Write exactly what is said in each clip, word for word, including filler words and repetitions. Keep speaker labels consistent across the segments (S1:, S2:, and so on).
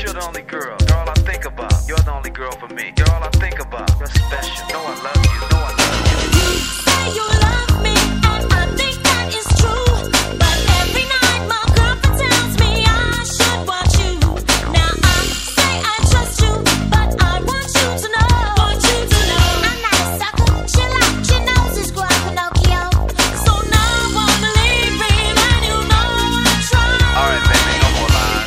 S1: But you're the only girl, you're all I think about. You're the only girl for me, you're all I think about. You're special, know I love you, know I love you.
S2: You say you love me, and I think that is true. But every night my girlfriend tells me I should watch you. Now I say I trust you, but I want you to know, want you to know. I'm not a sucker, chill out, your nose is growing Pinocchio. So now I'm leaving, and you know I try.
S1: Alright baby, no more lies.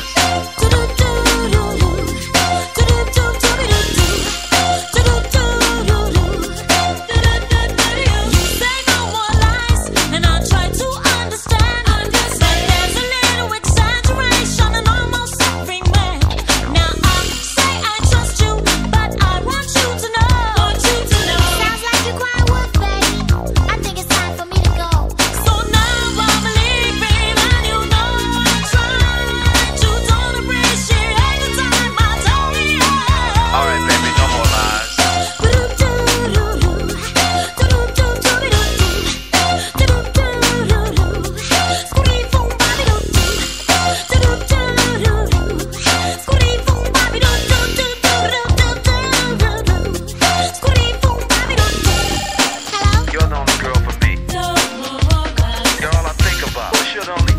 S1: You're the only girl for me. You're all I think about. You're the only